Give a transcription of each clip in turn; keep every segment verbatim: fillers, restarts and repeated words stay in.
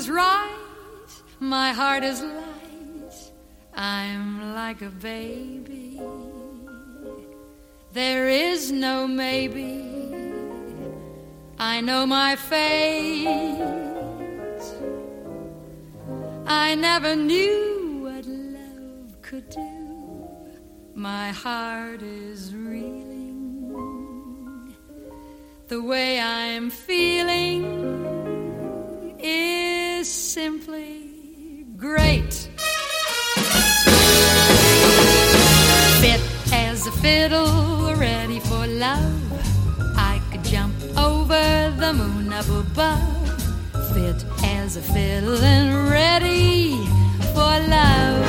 is right, my heart is light, I'm like a baby. There is no maybe, I know my fate. I never knew what love could do. My heart is reeling. The way I'm feeling is simply great. Fit as a fiddle, ready for love. I could jump over the moon up above. Fit as a fiddle and ready for love.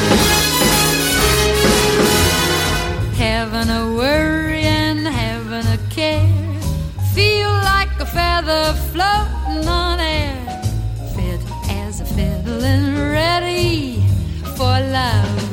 Having a worry and having a care, feel like a feather floating on air. Fit as a fiddle and ready for love.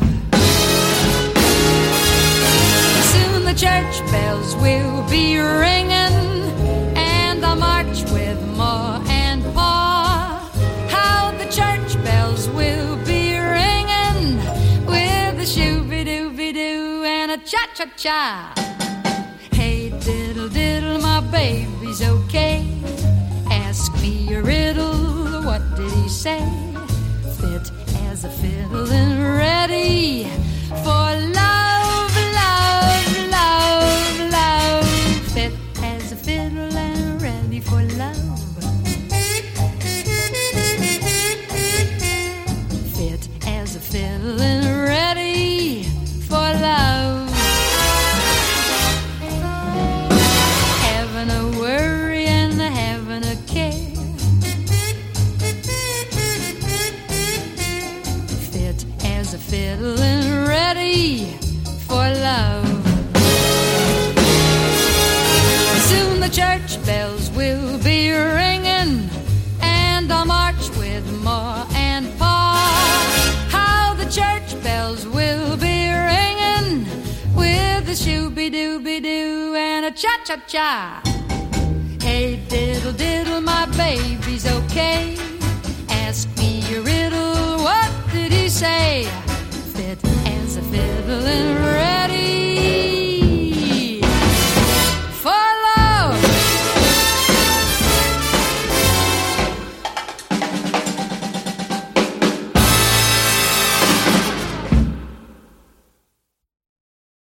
Soon the church bells will be ringing, and I'll march with more and more. How the church bells will be ringing, with a shooby-dooby-doo and a cha-cha-cha. Hey diddle diddle, my baby's okay. Ask me a riddle, what did he say? Fit as a fiddle and ready for love, love, love, love. Fit as a fiddle and ready for love. Fit as a fiddle and ready for love. Having a worry and having a care, fit as a fiddle and ready for love. Soon the church bells will be ringing, and I'll march with Ma and Pa. How the church bells will be ringing, with a shooby-dooby-doo and a cha-cha-cha. Hey diddle diddle, my baby's okay. Ask me a riddle, what did he say? Fit as a fiddle and ready